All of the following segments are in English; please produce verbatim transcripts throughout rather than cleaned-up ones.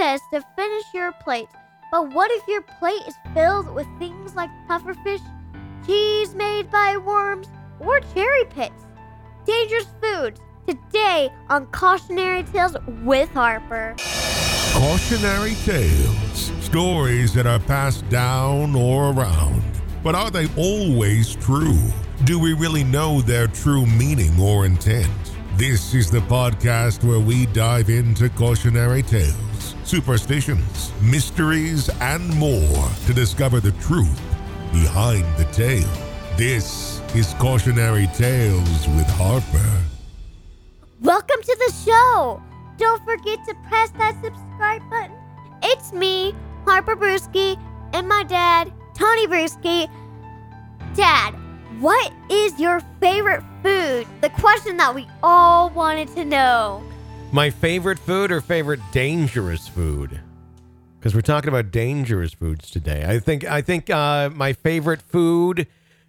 process to finish your plate. But what if your plate is filled with things like pufferfish, cheese made by worms, or cherry pits? Dangerous foods. Today on Cautionary Tales with Harper. Cautionary Tales. Stories that are passed down or around. But are they always true? Do we really know their true meaning or intent? This is the podcast where we dive into cautionary tales, superstitions, mysteries, and more to discover the truth behind the tale. This is Cautionary Tales with Harper. Welcome to the show. Don't forget to press that subscribe button. It's me, Harper Brewski, and my dad, Tony Brewski. Dad, what is your favorite food? The question that we all wanted to know. My favorite food or favorite dangerous food? Because we're talking about dangerous foods today. I think I think uh, my favorite food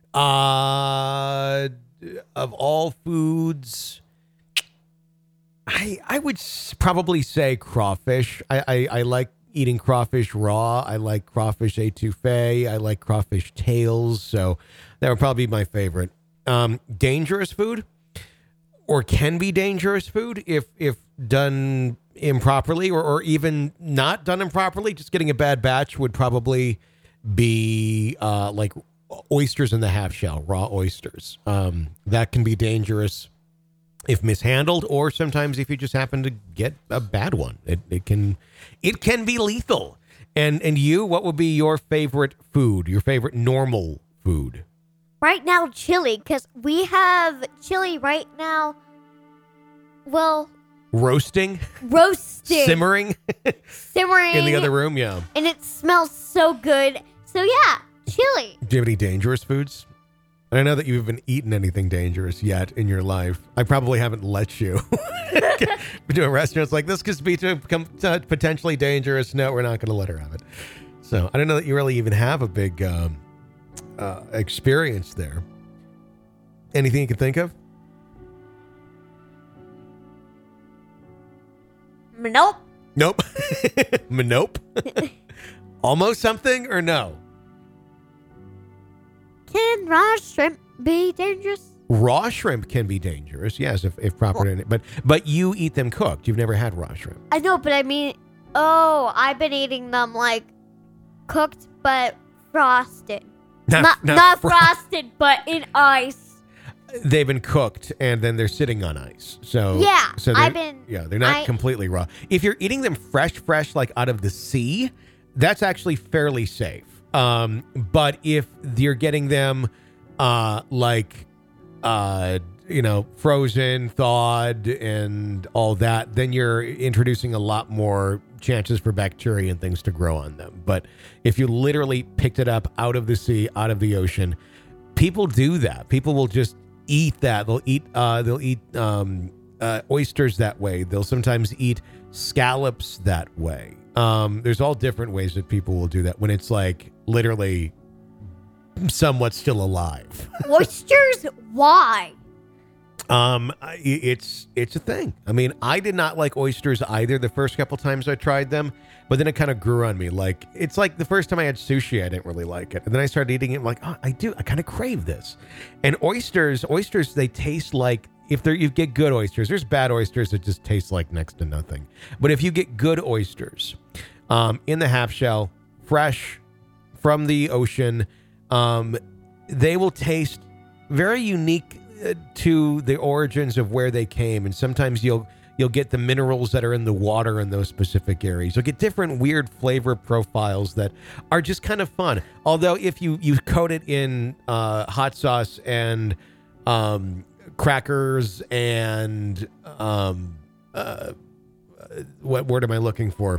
uh, of all foods, I I would s- probably say crawfish. I, I, I like eating crawfish raw. I like crawfish etouffee. I like crawfish tails. So that would probably be my favorite. Um, dangerous food, or can be dangerous food if if done improperly, or, or even not done improperly. Just getting a bad batch would probably be uh, like oysters in the half shell, raw oysters. Um, that can be dangerous if mishandled, or sometimes if you just happen to get a bad one. It it can it can be lethal. And and you, what would be your favorite food? Your favorite normal food? Right now, chili, because we have chili right now. Well, Roasting, roasting, simmering simmering in the other room. Yeah. and it smells so good. So yeah, chili. Do you have any dangerous foods? I don't know that you've been eaten anything dangerous yet in your life. I probably haven't let you. To a restaurant, it's like, this could be to become uh, potentially dangerous. No, we're not going to let her have it. So I don't know that you really even have a big um, uh, experience there. Anything you can think of? Nope. Nope. Nope. Almost something or no? Can raw shrimp be dangerous? Raw shrimp can be dangerous, yes, if, if proper. Well, but but you eat them cooked. You've never had raw shrimp. I know, but I mean, oh, I've been eating them like cooked but frosted. Not, not, not, not fro- frosted, but in ice. They've been cooked and then they're sitting on ice. So yeah, so I've been. Yeah, they're not I, completely raw. If you're eating them fresh, fresh, like out of the sea, that's actually fairly safe. Um, but if you're getting them, uh, like, uh, you know, frozen, thawed, and all that, then you're introducing a lot more chances for bacteria and things to grow on them. But if you literally picked it up out of the sea, out of the ocean, people do that. People will just eat that. They'll eat, uh, they'll eat, um, uh, oysters that way. They'll sometimes eat scallops that way. Um, there's all different ways that people will do that when it's like literally somewhat still alive. Oysters? Why? Um, it's it's a thing. I mean, I did not like oysters either the first couple times I tried them, but then it kind of grew on me. Like, it's like the first time I had sushi, I didn't really like it, and then I started eating it. I'm like, oh, I do. I kind of crave this. And oysters, oysters, they taste like. If there, you get good oysters, there's bad oysters that just taste like next to nothing. But if you get good oysters um, in the half shell, fresh from the ocean, um, they will taste very unique uh, to the origins of where they came. And sometimes you'll you'll get the minerals that are in the water in those specific areas. You'll get different weird flavor profiles that are just kind of fun. Although if you, you coat it in uh, hot sauce and um, crackers and um uh what word am I looking for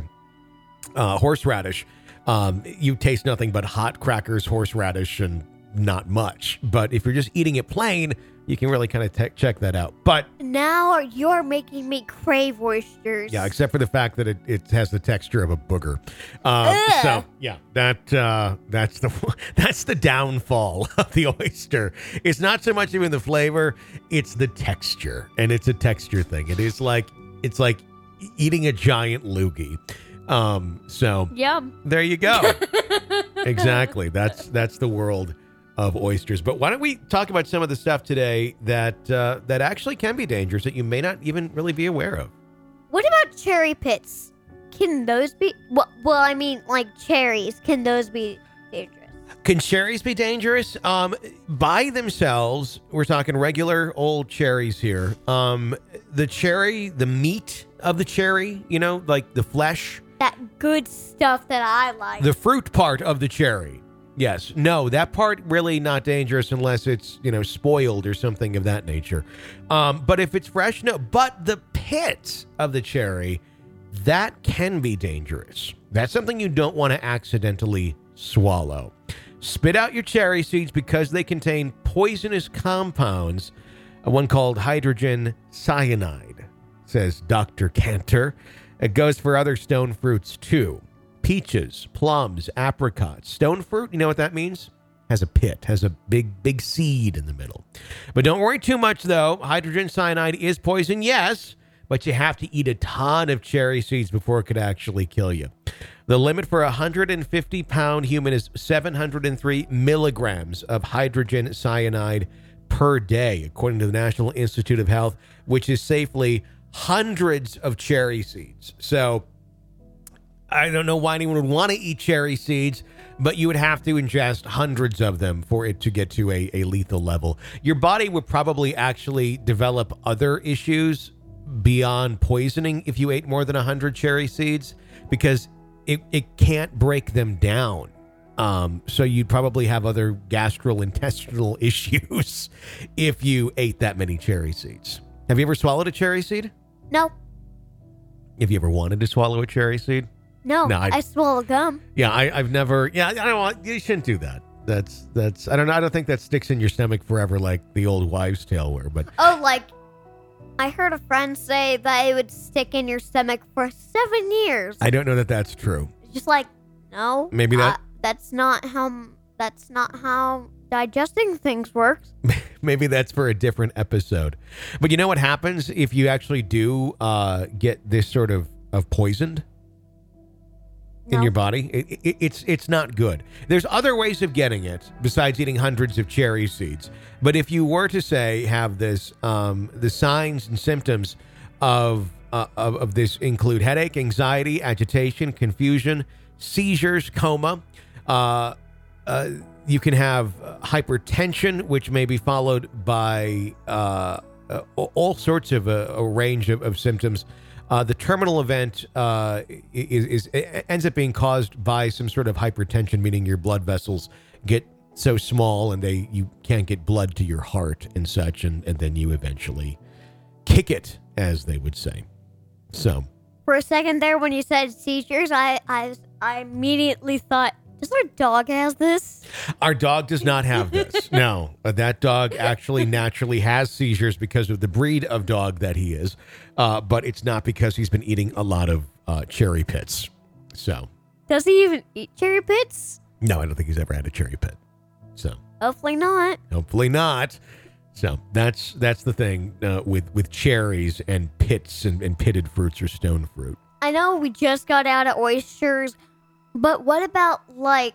uh horseradish, um you taste nothing but hot crackers, horseradish, and not much. But if you're just eating it plain, you can really kind of te- check that out. But now you're making me crave oysters. yeah, except for the fact that it, it has the texture of a booger. Uh, so yeah, that uh, that's the that's the downfall of the oyster. It's not so much even the flavor; it's the texture, and it's a texture thing. It is like it's like eating a giant loogie. Um, so Yum. there you go. Exactly. That's that's the world of oysters. But why don't we talk about some of the stuff today that uh, that actually can be dangerous that you may not even really be aware of? What about cherry pits? Can those be? Well, well, I mean, like cherries. Can those be dangerous? Can cherries be dangerous? Um, by themselves, we're talking regular old cherries here. Um, the cherry, the meat of the cherry, you know, like the flesh, That good stuff that I like. the fruit part of the cherry. Yes. No, that part really not dangerous unless it's, you know, spoiled or something of that nature. Um, but if it's fresh, no. But the pit of the cherry, that can be dangerous. That's something you don't want to accidentally swallow. Spit out your cherry seeds because they contain poisonous compounds, uh, one called hydrogen cyanide, says Doctor Cantor. It goes for other stone fruits too. Peaches, plums, apricots. Stone fruit, you know what that means? Has a pit, has a big, big seed in the middle. But don't worry too much, though. Hydrogen cyanide is poison, yes, but you have to eat a ton of cherry seeds before it could actually kill you. The limit for a one hundred fifty pound human is seven hundred three milligrams of hydrogen cyanide per day, according to the National Institute of Health, which is safely hundreds of cherry seeds. So I don't know why anyone would want to eat cherry seeds, but you would have to ingest hundreds of them for it to get to a, a lethal level. Your body would probably actually develop other issues beyond poisoning if you ate more than one hundred cherry seeds, because it, it can't break them down. Um, so you'd probably have other gastrointestinal issues if you ate that many cherry seeds. Have you ever swallowed a cherry seed? No. Have you ever wanted to swallow a cherry seed? No, No, I- I, swallow gum. Yeah, I, I've never. Yeah, I don't want. You shouldn't do that. That's that's. I don't know. I don't think that sticks in your stomach forever like the old wives' tale were. But Oh, like, I heard a friend say that it would stick in your stomach for seven years. I don't know that that's true. Just like, no. Maybe that- uh, that's not how. That's not how digesting things works. Maybe that's for a different episode. But you know what happens if you actually do uh, get this sort of of poisoned in No. your body? It, it, it's it's not good. There's other ways of getting it besides eating hundreds of cherry seeds. But if you were to say have this, um, the signs and symptoms of, uh, of of this include headache, anxiety, agitation, confusion, seizures, coma. Uh, uh, you can have uh, hypertension, which may be followed by uh, uh, all sorts of a, a range of, of symptoms. Uh, the terminal event uh, is, is it ends up being caused by some sort of hypertension, meaning your blood vessels get so small and they you can't get blood to your heart and such, and, and then you eventually kick it, as they would say. So For a second there, when you said seizures, I, I, I immediately thought, does our dog has this? our dog does not have this. No, uh, that dog actually naturally has seizures because of the breed of dog that he is, uh, but it's not because he's been eating a lot of uh, cherry pits. So Does he even eat cherry pits? no, I don't think he's ever had a cherry pit. So Hopefully not. hopefully not. So that's that's the thing uh, with with cherries and pits and, and pitted fruits or stone fruit. I know we just got out of oysters, but what about, like,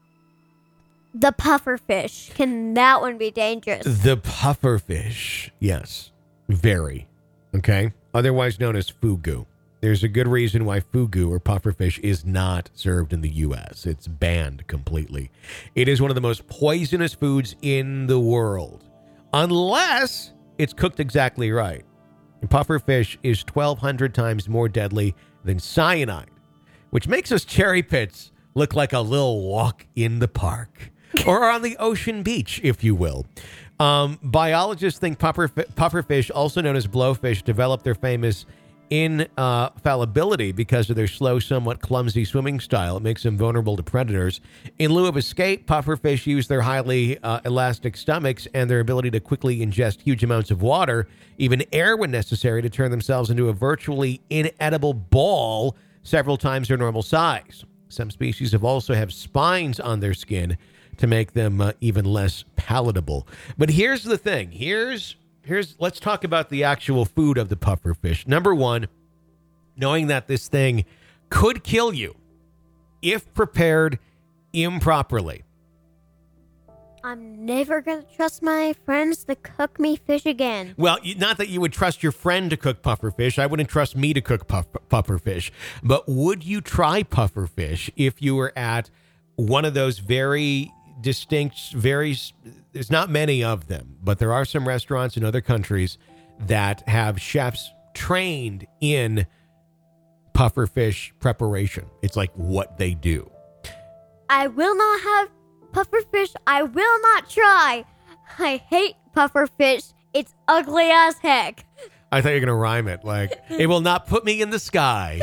the puffer fish? Can that one be dangerous? The puffer fish, yes, very. Okay, otherwise known as fugu. There's a good reason why fugu or pufferfish is not served in the U S. It's banned completely. It is one of the most poisonous foods in the world, unless it's cooked exactly right. And pufferfish is twelve hundred times more deadly than cyanide, which makes us cherry pits look like a little walk in the park or on the ocean beach, if you will. Um, biologists think pufferf- pufferfish, also known as blowfish, developed their famous infallibility because of their slow, somewhat clumsy swimming style. It makes them vulnerable to predators. In lieu of escape, pufferfish use their highly uh, elastic stomachs and their ability to quickly ingest huge amounts of water, even air when necessary, to turn themselves into a virtually inedible ball several times their normal size. Some species have also have spines on their skin to make them uh, even less palatable. But here's the thing. Here's Here's let's talk about the actual food of the pufferfish. Number one, knowing that this thing could kill you if prepared improperly. I'm never going to trust my friends to cook me fish again. Well, you- not that you would trust your friend to cook puffer fish. I wouldn't trust me to cook puff, puffer fish. But would you try puffer fish if you were at one of those very distinct, very, there's not many of them, but there are some restaurants in other countries that have chefs trained in puffer fish preparation. It's like what they do. I will not have puffer fish. I will not try. I hate puffer fish. It's ugly as heck. I thought you were going to rhyme it. Like, it will not put me in the sky.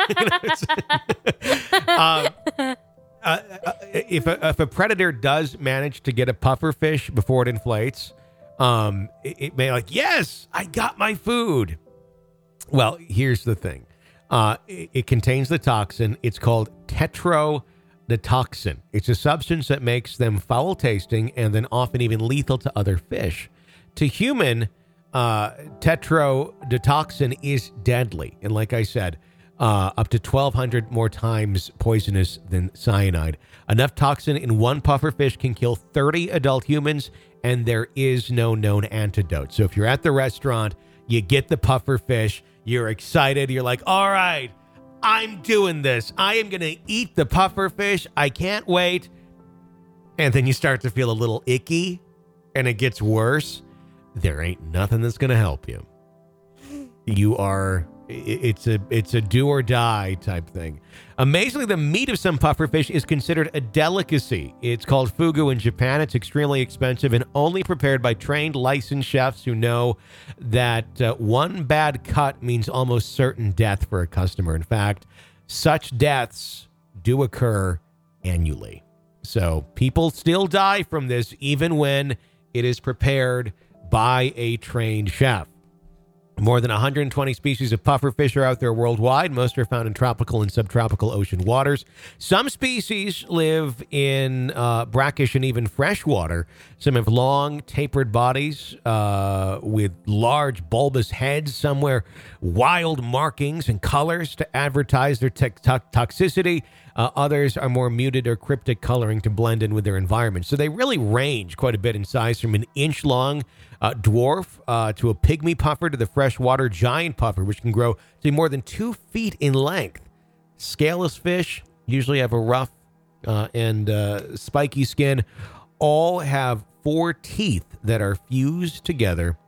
um, uh, uh, if, a, if a predator does manage to get a puffer fish before it inflates, um, it, it may like, yes, I got my food. Well, here's the thing. Uh, it, it contains the toxin. It's called tetrodotoxin. It's a substance that makes them foul tasting and then often even lethal to other fish. To human, uh, tetrodotoxin is deadly. And like I said, uh, up to twelve hundred more times poisonous than cyanide. Enough toxin in one puffer fish can kill thirty adult humans, and there is no known antidote. So if you're at the restaurant, you get the puffer fish, you're excited, you're like, all right, I'm doing this. I am going to eat the puffer fish. I can't wait. And then you start to feel a little icky, and it gets worse. There ain't nothing that's going to help you. You are, it's a it's a do or die type thing. Amazingly, the meat of some puffer fish is considered a delicacy. It's called fugu in Japan. It's extremely expensive and only prepared by trained licensed chefs who know that uh, one bad cut means almost certain death for a customer. In fact, such deaths do occur annually. So people still die from this even when it is prepared by a trained chef. More than one hundred twenty species of puffer fish are out there worldwide. Most are found in tropical and subtropical ocean waters. Some species live in uh, brackish and even fresh water. Some have long, tapered bodies uh, with large, bulbous heads. Some wear wild markings and colors to advertise their te- to- toxicity. Uh, others are more muted or cryptic coloring to blend in with their environment. So they really range quite a bit in size, from an inch-long uh, dwarf uh, to a pygmy puffer to the freshwater giant puffer, which can grow to more than two feet in length. Scaleless fish usually have a rough uh, and uh, spiky skin. All have four teeth that are fused together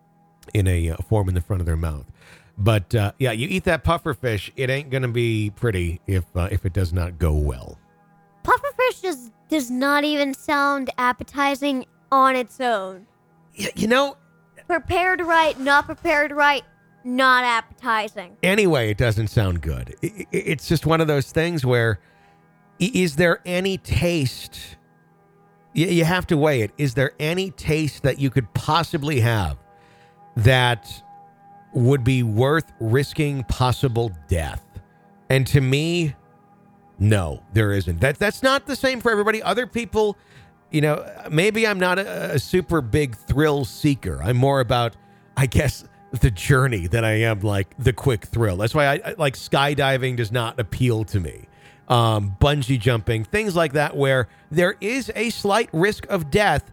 in a uh, form in the front of their mouth. But, uh, yeah, you eat that puffer fish, it ain't going to be pretty if uh, if it does not go well. Puffer fish just does not even sound appetizing on its own. Y- you know, Prepared right, not prepared right, not appetizing. anyway, it doesn't sound good. I- I- It's just one of those things where, i- is there any taste? Y- You have to weigh it. Is there any taste that you could possibly have that would be worth risking possible death? And to me, no, there isn't. That that's not the same for everybody. Other people, you know, maybe I'm not a, a super big thrill seeker. I'm more about, I guess, the journey than I am like the quick thrill. That's why I, I like skydiving does not appeal to me. Um, bungee jumping, things like that, where there is a slight risk of death.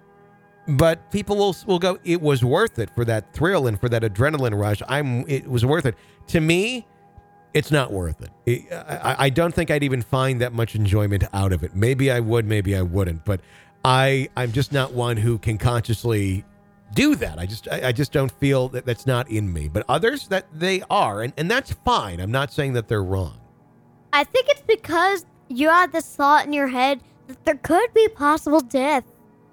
But people will will go, it was worth it for that thrill and for that adrenaline rush. I'm, it was worth it. To me, it's not worth it. it I, I don't think I'd even find that much enjoyment out of it. Maybe I would, maybe I wouldn't. But I, I'm just not one who can consciously do that. I just, I, I just don't feel that that's not in me. But others, that they are, and, and that's fine. I'm not saying that they're wrong. I think it's because you had this thought in your head that there could be possible death.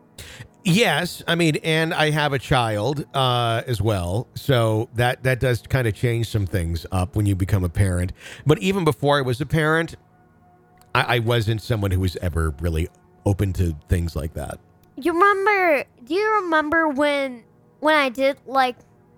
Yes, I mean, and I have a child uh, as well, so that, that does kind of change some things up when you become a parent. But even before I was a parent, I, I wasn't someone who was ever really open to things like that. You remember, do you remember when when I did like,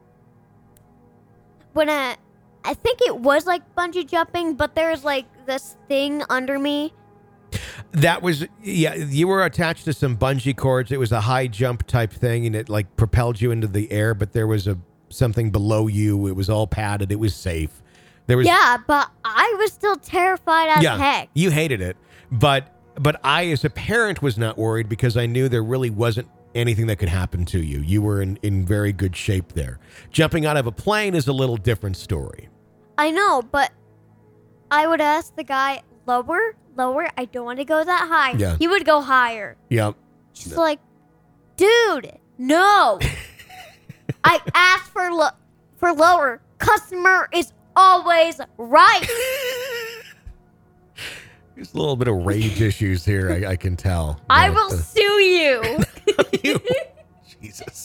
when I, I think it was like bungee jumping, but there's like this thing under me? That was, yeah, you were attached to some bungee cords. It was a high jump type thing, and it like propelled you into the air, but there was a something below you. It was all padded. It was safe. There was Yeah, but I was still terrified as yeah, heck. you hated it, but but I as a parent was not worried because I knew there really wasn't anything that could happen to you. You were in, in very good shape there. Jumping out of a plane is a little different story. I know, but I would ask the guy, lower, lower. I don't want to go that high. Yeah. He would go higher. Yeah. Just like, dude, no. I asked for lo- for lower. Customer is always right. There's a little bit of rage issues here, I, I can tell. I But, will uh, sue you. you. Jesus.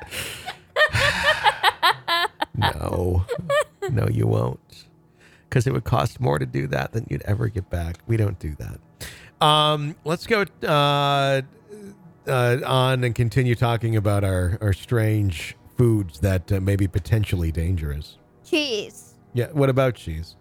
No. No, you won't. Because it would cost more to do that than you'd ever get back. We don't do that. Um, let's go uh, uh, on and continue talking about our, our strange foods that uh, may be potentially dangerous. Cheese. Yeah, what about cheese?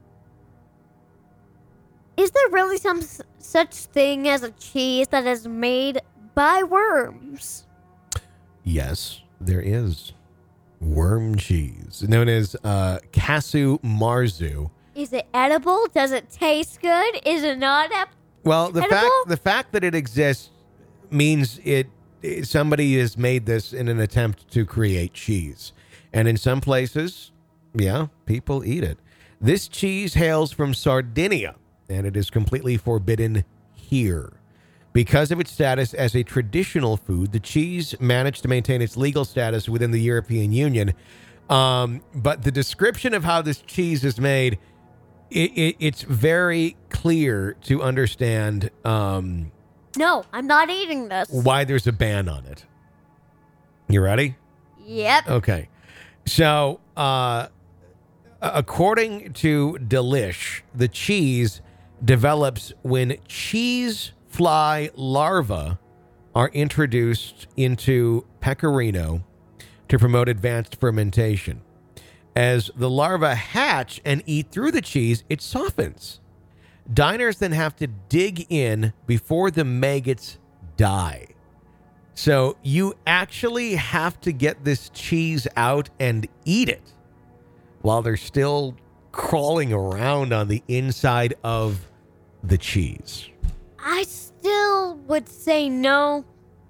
Is there really some s- such thing as a cheese that is made by worms? Yes, there is. Worm cheese, known as uh, Casu Marzu. Is it edible? Does it taste good? Is it not ep- Well, the Edible? fact the fact that it exists means it, it somebody has made this in an attempt to create cheese, and in some places, yeah, people eat it. This cheese hails from Sardinia, and it is completely forbidden here. Because of its status as a traditional food, the cheese managed to maintain its legal status within the European Union. Um, but the description of how this cheese is made, it, it, it's very clear to understand um, No, I'm not eating this. why there's a ban on it. You ready? Yep. Okay. So, uh, according to Delish, the cheese develops when cheese fly larvae are introduced into pecorino to promote advanced fermentation. As the larvae hatch and eat through the cheese, it softens. Diners then have to dig in before the maggots die. So you actually have to get this cheese out and eat it while they're still crawling around on the inside of the cheese. I still would say no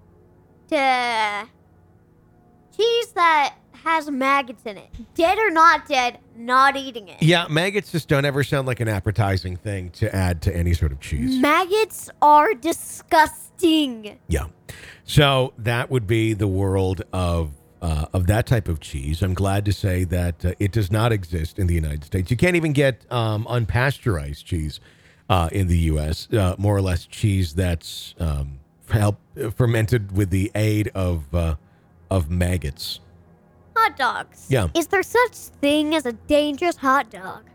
to cheese that has maggots in it. Dead or not dead, not eating it. Yeah, maggots just don't ever sound like an appetizing thing to add to any sort of cheese. Maggots are disgusting. Yeah. So that would be the world of uh, of that type of cheese. I'm glad to say that uh, it does not exist in the United States. You can't even get um, unpasteurized cheese uh, in the U S, uh, more or less cheese that's um, help, fermented with the aid of uh, of maggots. Hot dogs. Yeah. Is there such thing as a dangerous hot dog?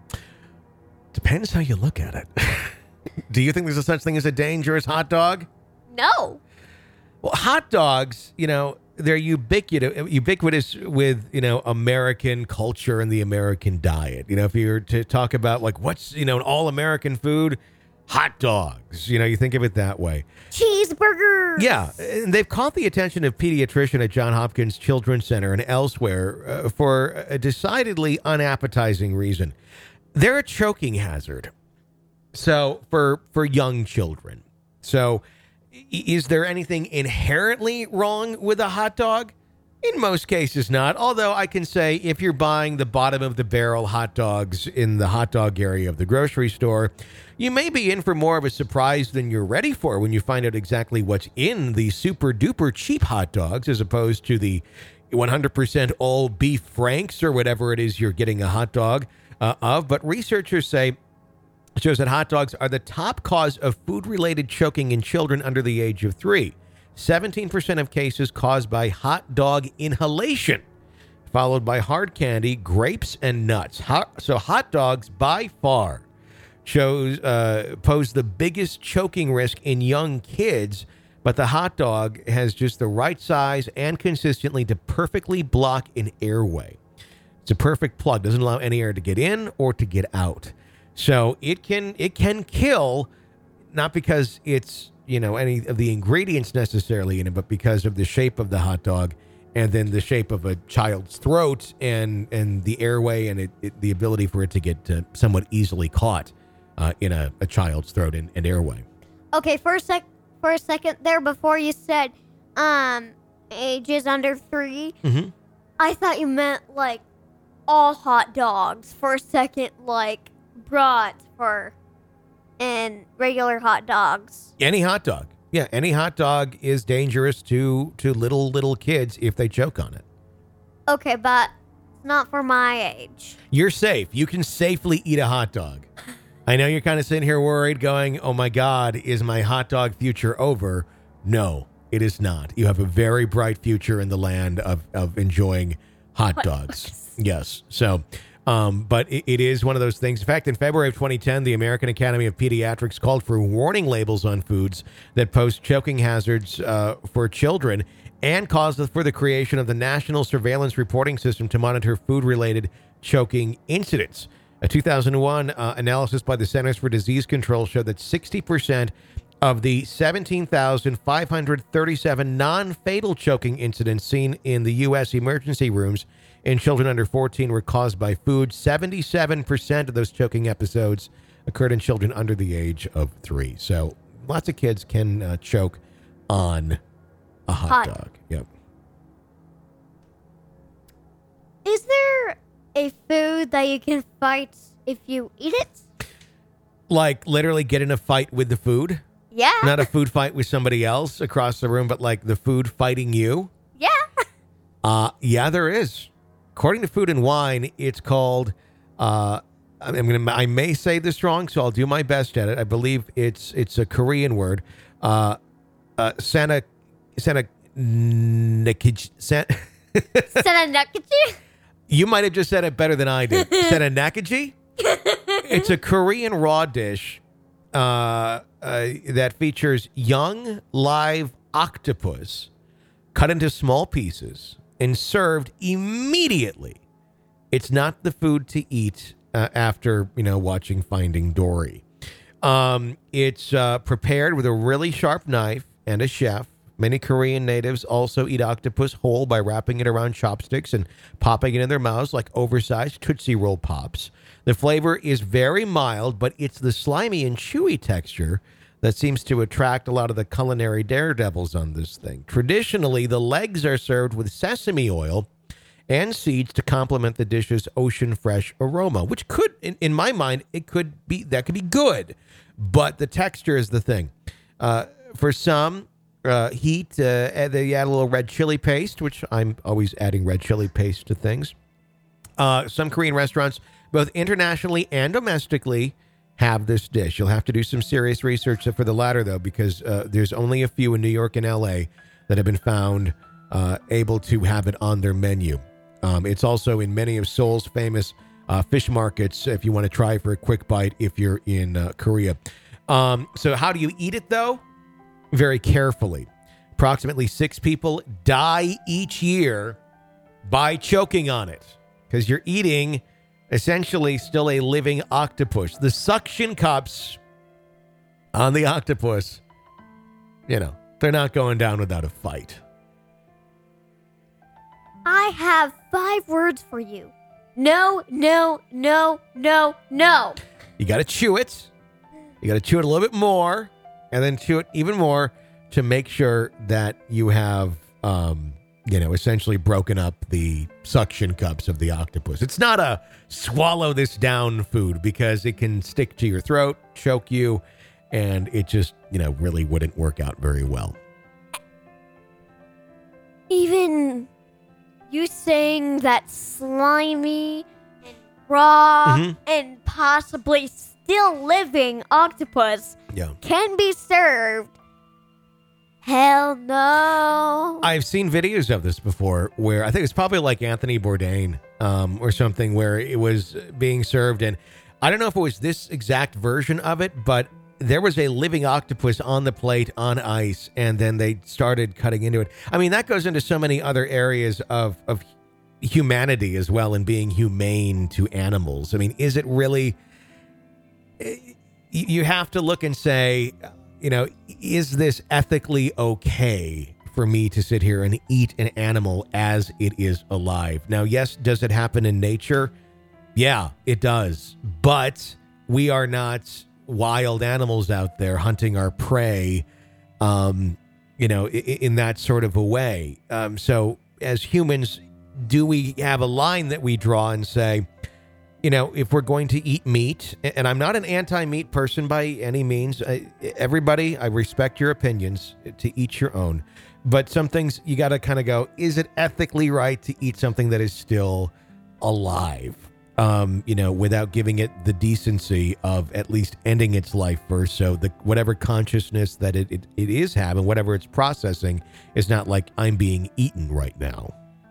Depends how you look at it. Do you think there's a such thing as a dangerous hot dog? No. Well, hot dogs, you know, they're ubiquitous, ubiquitous with, you know, American culture and the American diet. You know, if you were to talk about like what's, you know, an all-American food, hot dogs, you know, you think of it that way. Cheeseburgers. Yeah, and they've caught the attention of pediatrician at Johns Hopkins Children's Center and elsewhere uh, for a decidedly unappetizing reason. They're a choking hazard. So for for young children. So is there anything inherently wrong with a hot dog? In most cases, not. Although I can say if you're buying the bottom of the barrel hot dogs in the hot dog area of the grocery store, you may be in for more of a surprise than you're ready for when you find out exactly what's in the super duper cheap hot dogs as opposed to the one hundred percent all beef Franks or whatever it is you're getting a hot dog uh, of. But researchers say shows that hot dogs are the top cause of food-related choking in children under the age of three. seventeen percent of cases caused by hot dog inhalation, followed by hard candy, grapes, and nuts. Hot, so hot dogs, by far, shows uh, pose the biggest choking risk in young kids, but the hot dog has just the right size and consistently to perfectly block an airway. It's a perfect plug. Doesn't allow any air to get in or to get out. So it can it can kill, not because it's, you know, any of the ingredients necessarily in it, but because of the shape of the hot dog and then the shape of a child's throat and and the airway and it, it, the ability for it to get uh, somewhat easily caught uh, in a, a child's throat and, and airway. Okay, for a sec, for a second there, before you said um ages under three, Mm-hmm. I thought you meant like all hot dogs. For a second, like brat for and regular hot dogs. Any hot dog. Yeah, any hot dog is dangerous to to little, little kids if they choke on it. Okay, but it's not for my age. You're safe. You can safely eat a hot dog. I know you're kind of sitting here worried going, oh my God, is my hot dog future over? No, it is not. You have a very bright future in the land of, of enjoying hot dogs. Yes. So, um, but it, it is one of those things. In fact, in February of twenty ten, the American Academy of Pediatrics called for warning labels on foods that pose choking hazards uh, for children and caused for the creation of the National Surveillance Reporting System to monitor food-related choking incidents. A two thousand one uh, analysis by the Centers for Disease Control showed that sixty percent of the seventeen thousand five hundred thirty-seven non-fatal choking incidents seen in the U S emergency rooms in children under fourteen were caused by food. seventy-seven percent of those choking episodes occurred in children under the age of three. So lots of kids can uh, choke on a hot, Hot. dog. Yep. Is there a food that you can fight if you eat it? Like literally get in a fight with the food? Yeah. Not a food fight with somebody else across the room, but like the food fighting you? Yeah. Uh, yeah, there is. According to Food and Wine, it's called, uh, I'm gonna, I may say this wrong, so I'll do my best at it. I believe it's it's a Korean word. Uh, uh, Santa, Santa, Nikij, Santa, Senanakachi? you might have just said it better than I did. Santa Nakaji? It's a Korean raw dish uh, uh, that features young live octopus cut into small pieces and served immediately. It's not the food to eat uh, after, you know, watching Finding Dory. Um, it's uh, prepared with a really sharp knife and a chef. Many Korean natives also eat octopus whole by wrapping it around chopsticks and popping it in their mouths like oversized Tootsie Roll Pops. The flavor is very mild, but it's the slimy and chewy texture that seems to attract a lot of the culinary daredevils on this thing. Traditionally, the legs are served with sesame oil and seeds to complement the dish's ocean fresh aroma, which could, in, in my mind, it could be, that could be good, but the texture is the thing. Uh, for some, uh, heat, uh, they add a little red chili paste, which I'm always adding red chili paste to things. Uh, some Korean restaurants, both internationally and domestically, have this dish. You'll have to do some serious research for the latter, though, because uh, there's only a few in New York and L A that have been found uh, able to have it on their menu. Um, it's also in many of Seoul's famous uh, fish markets if you want to try for a quick bite if you're in uh, Korea. Um, so how do you eat it, though? Very carefully. Approximately six people die each year by choking on it because you're eating essentially still a living octopus. The suction cups on the octopus, you know, they're not going down without a fight. I have five words for you. No, no, no, no, no. You got to chew it. You got to chew it a little bit more and then chew it even more to make sure that you have, um, you know, essentially broken up the suction cups of the octopus. It's not a swallow this down food because it can stick to your throat, choke you, and it just, you know, really wouldn't work out very well. Even you saying that slimy and raw Mhm. and possibly still living octopus Yeah. can be served. Hell no. I've seen videos of this before where I think it's probably like Anthony Bourdain um, or something where it was being served. And I don't know if it was this exact version of it, but there was a living octopus on the plate on ice and then they started cutting into it. I mean, that goes into so many other areas of, of humanity as well and being humane to animals. I mean, is it really, you have to look and say, you know, is this ethically okay for me to sit here and eat an animal as it is alive. Now, yes, does it happen in nature? Yeah, it does. But we are not wild animals out there hunting our prey, um, you know, in, in that sort of a way. Um, so as humans, do we have a line that we draw and say, you know, if we're going to eat meat, and I'm not an anti-meat person by any means. I, everybody, I respect your opinions, to each your own. But some things you got to kind of go, is it ethically right to eat something that is still alive? Um, you know, without giving it the decency of at least ending its life first. So the whatever consciousness that it, it, it is having, whatever it's processing, is not like I'm being eaten right now.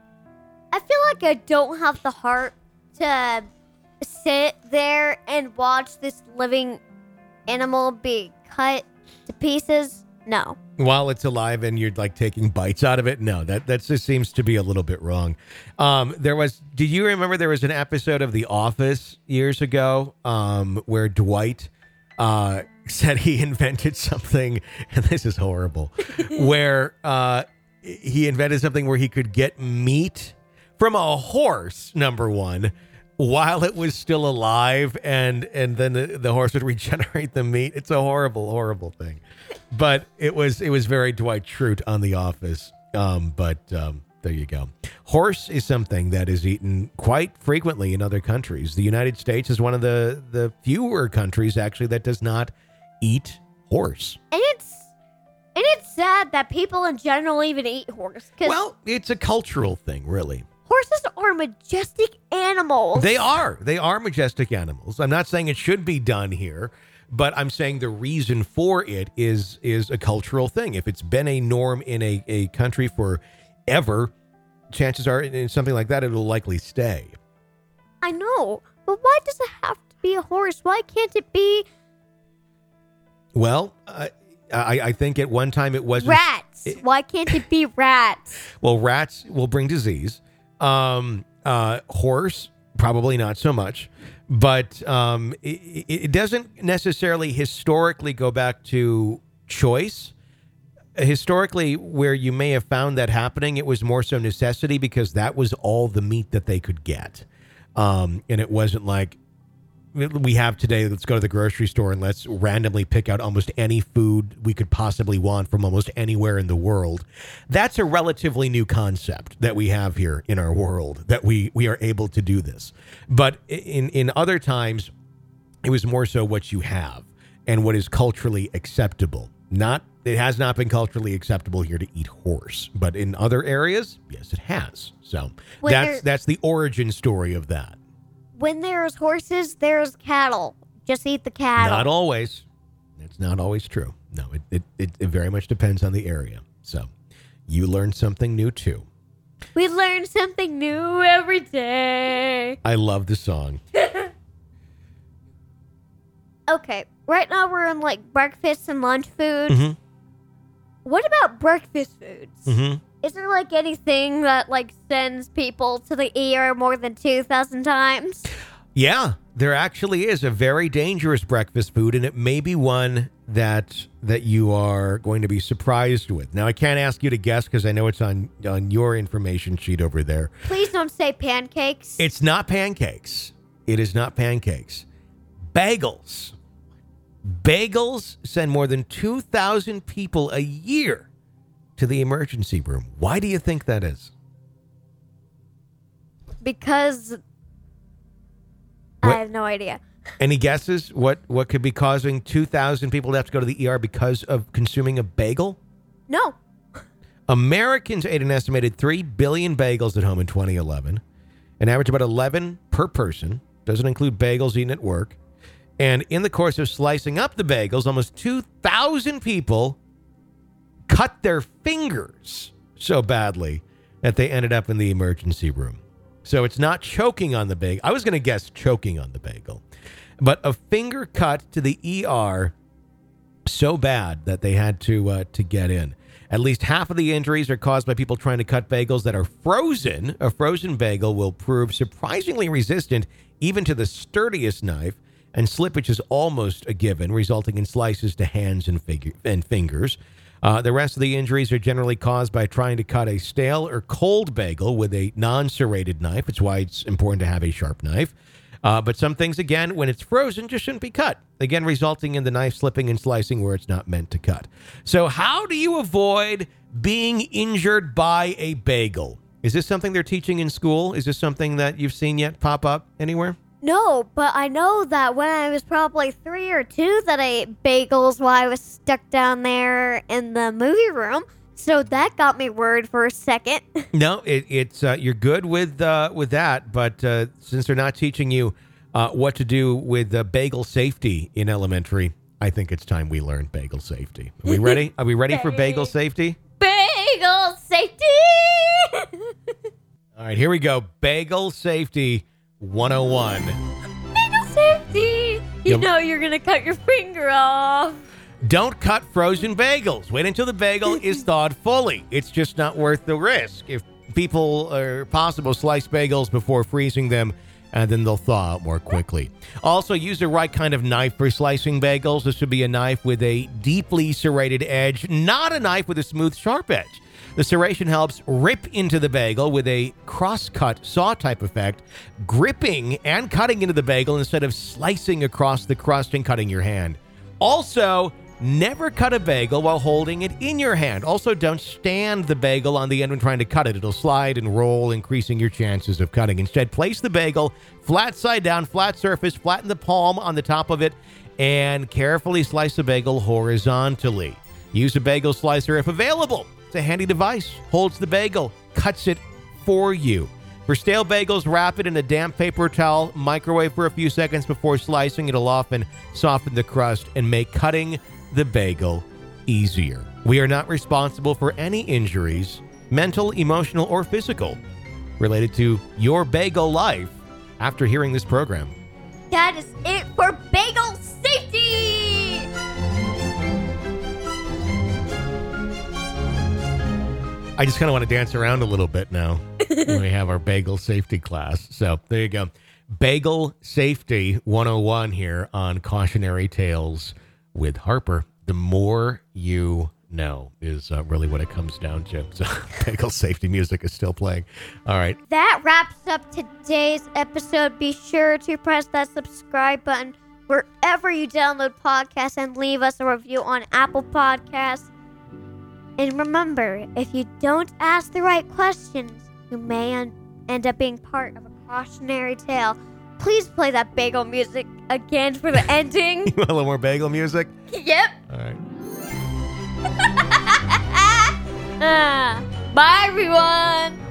I feel like I don't have the heart to sit there and watch this living animal be cut to pieces. No. While it's alive and you're like taking bites out of it. No, that, that just seems to be a little bit wrong. Um, there was, do you remember there was an episode of The Office years ago um, where Dwight uh, said he invented something, and this is horrible, where uh, he invented something where he could get meat from a horse, number one, while it was still alive, and and then the, the horse would regenerate the meat. It's a horrible, horrible thing. But it was it was very Dwight Schrute on The Office. Um, but um, there you go. Horse is something that is eaten quite frequently in other countries. The United States is one of the, the fewer countries, actually, that does not eat horse. And it's and it's sad that people in general even eat horse. 'Cause Well, it's a cultural thing, really. horses are majestic animals. They are. They are majestic animals. I'm not saying it should be done here, but I'm saying the reason for it is is a cultural thing. If it's been a norm in a, a country forever, chances are in something like that, it'll likely stay. I know, but why does it have to be a horse? Why can't it be Well, uh, I, I think at one time it wasn't. rats? It, Why can't it be rats? well, rats will bring disease. Um, uh, horse, probably not so much. But um, it, it doesn't necessarily historically go back to choice. Historically, where you may have found that happening, it was more so necessity because that was all the meat that they could get. Um, and it wasn't like we have today, let's go to the grocery store and let's randomly pick out almost any food we could possibly want from almost anywhere in the world. That's a relatively new concept that we have here in our world, that we, we are able to do this. But in, in other times, it was more so what you have and what is culturally acceptable. Not, it has not been culturally acceptable here to eat horse, but in other areas, yes, it has. So When that's, there- that's the origin story of that. When there's horses, there's cattle. Just eat the cattle. Not always. It's not always true. No, it, it, it, it very much depends on the area. So you learn something new too. We learn something new every day. I love the song. Okay, right now we're in like breakfast and lunch food. Mm-hmm. What about breakfast foods? Mm-hmm. Is there like anything that like sends people to the E R more than two thousand times? Yeah, there actually is a very dangerous breakfast food, and it may be one that that you are going to be surprised with. Now, I can't ask you to guess because I know it's on, on your information sheet over there. Please don't say pancakes. It's not pancakes. It is not pancakes. Bagels. Bagels send more than two thousand people a year to the emergency room. Why do you think that is? Because What? I have no idea. Any guesses what, what could be causing two thousand people to have to go to the E R because of consuming a bagel? No. Americans ate an estimated three billion bagels at home in twenty eleven, an average about eleven per person. Doesn't include bagels eaten at work. And in the course of slicing up the bagels, almost two thousand people cut their fingers so badly that they ended up in the emergency room. So it's not choking on the bagel. I was going to guess choking on the bagel. But a finger cut to the E R so bad that they had to uh, to get in. At least half of the injuries are caused by people trying to cut bagels that are frozen. A frozen bagel will prove surprisingly resistant even to the sturdiest knife, and slippage is almost a given, resulting in slices to hands and, figure, and fingers. Uh, the rest of the injuries are generally caused by trying to cut a stale or cold bagel with a non-serrated knife. It's why it's important to have a sharp knife. Uh, but some things, again, when it's frozen, just shouldn't be cut. Again, resulting in the knife slipping and slicing where it's not meant to cut. So how do you avoid being injured by a bagel? Is this something they're teaching in school? Is this something that you've seen yet pop up anywhere? No, but I know that when I was probably three or two that I ate bagels while I was stuck down there in the movie room. So that got me worried for a second. No, it, it's uh, you're good with uh, with that, but uh, since they're not teaching you uh, what to do with uh, bagel safety in elementary, I think it's time we learn bagel safety. Are we ready? Are we ready for bagel safety? Bagel safety! All right, here we go. Bagel safety one oh one. Bagel safety! You Yep. know you're going to cut your finger off. Don't cut frozen bagels. Wait until the bagel is thawed fully. It's just not worth the risk. If people are possible, slice bagels before freezing them, and then they'll thaw out more quickly. Also, use the right kind of knife for slicing bagels. This should be a knife with a deeply serrated edge, not a knife with a smooth, sharp edge. The serration helps rip into the bagel with a cross-cut saw-type effect, gripping and cutting into the bagel instead of slicing across the crust and cutting your hand. Also, never cut a bagel while holding it in your hand. Also, don't stand the bagel on the end when trying to cut it. It'll slide and roll, increasing your chances of cutting. Instead, place the bagel flat side down, flat surface, flatten the palm on the top of it, and carefully slice the bagel horizontally. Use a bagel slicer if available. It's a handy device. Holds the bagel, cuts it for you. For stale bagels, wrap it in a damp paper towel, microwave for a few seconds before slicing. It'll often soften the crust and make cutting the bagel easier. We are not responsible for any injuries, mental, emotional, or physical, related to your bagel life after hearing this program. That is it for bagel safety! I just kind of want to dance around a little bit now when we have our bagel safety class. So there you go. Bagel Safety one oh one here on Cautionary Tales with Harper. The more you know is uh, really what it comes down to. So bagel safety music is still playing. All right. That wraps up today's episode. Be sure to press that subscribe button wherever you download podcasts and leave us a review on Apple Podcasts. And remember, if you don't ask the right questions, you may un- end up being part of a cautionary tale. Please play that bagel music again for the ending. You want a little more bagel music? Yep. All right. Ah, bye, everyone.